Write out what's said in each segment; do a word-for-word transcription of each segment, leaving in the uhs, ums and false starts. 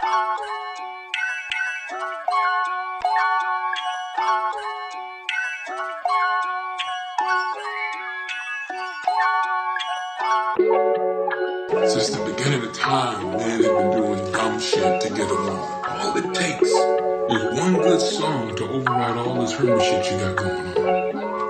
Since the beginning of time, man has been doing dumb shit to get along. All it takes is one good song to override all this hermit shit you got going on.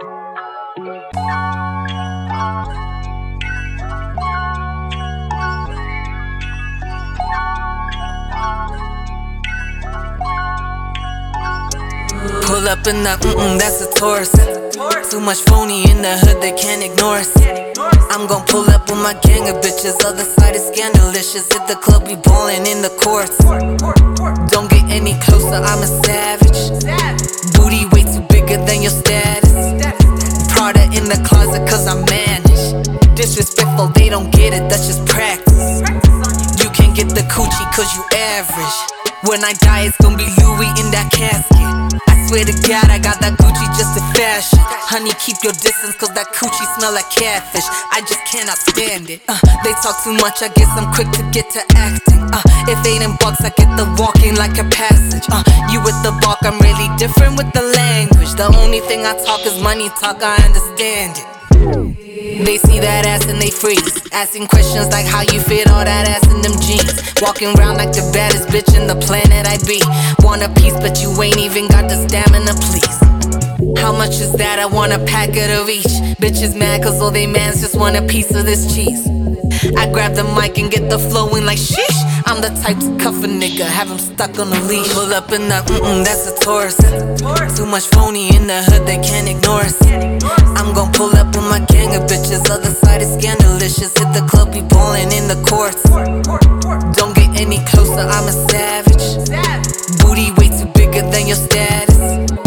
Pull up in the mm-mm, that's a Taurus. Too much phony in the hood, they can't ignore us. I'm gon' pull up with my gang of bitches. Other side is scandalicious. Hit the club, we ballin' in the courts. Don't get any closer, I'm a savage. Booty way too bigger than your status. Prada in the closet cause I'm managed. Disrespectful, they don't get it, that's just practice. You can't get the coochie cause you average. When I die, it's gonna be Louis in that casket. I swear to God, I got that Gucci just to fashion. Honey, keep your distance, cause that coochie smell like catfish. I just cannot stand it. uh, They talk too much, I guess I'm quick to get to acting. uh, If ain't in bucks, I get the walking like a passage. uh, You with the balk, I'm really different with the language. The only thing I talk is money talk, I understand it. They see that ass and they freeze, asking questions like how you fit all that ass in them jeans. Walking around like the baddest bitch in the planet I be. Want a piece but you ain't even got the stamina, please. How much is that? I want a packet of each. Bitches mad cause all they mans just want a piece of this cheese. I grab the mic and get the flowing like sheesh. I'm the type to cuff a nigga, have him stuck on a leash. Pull up in the mm-mm, that's a Taurus. Too much phony in the hood, they can't ignore us. I'm gon' pull up with my gang of bitches. Other side is scandalicious. Hit the club, we ballin' in the courts. Don't get any closer, I'm a savage. Booty way too bigger than your status.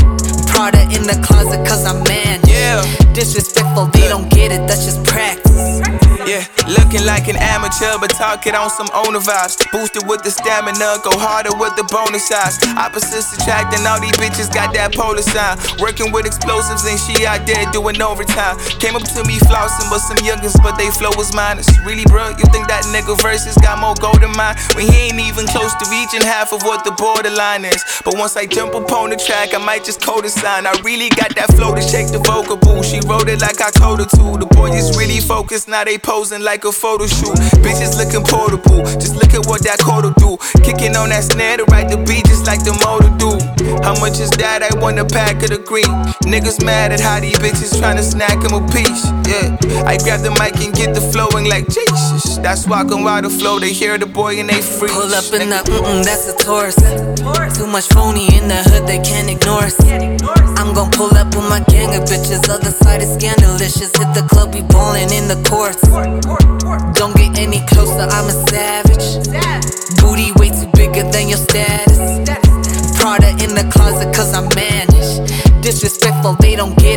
Prada in the closet cause I'm man. Yeah. Disrespectful, they don't get it, that's just practice. Yeah, looking like an amateur, but talking on some owner vibes. Boosted with the stamina, go harder with the bonus size. Opposites attracting, all these bitches got that polar sign. Working with explosives and she out there doing overtime. Came up to me flossing, but some youngins, but they flow was minus. Really, bro, you think that nigga verses got more gold than mine? When he ain't even close to reaching half of what the borderline is. But once I jump upon the track, I might just code a sign. I really got that flow to shake the vocal booth. She wrote it like I told her to. The boy is really focused, now they posing like a photo shoot. Bitches looking portable, just look at what that quarter do. Kicking on that snare to ride the beat just like the motor do. How much is that? I want a pack of the green. Niggas mad at how these bitches tryna snack him a piece. Yeah, I grab the mic and get the flowing like Jesus. That's walking while the flow, they hear the boy and they freeze. Pull up in the mm-mm, that's a Taurus. Too much phony in the hood, they can't ignore us. I'm gon' pull up with my gang of bitches. Other side is scandalicious. Hit the club, we ballin' in the courts. Don't get any closer, I'm a savage. Booty way too bigger than your status. Prada in the closet cause I'm managed. Disrespectful, they don't get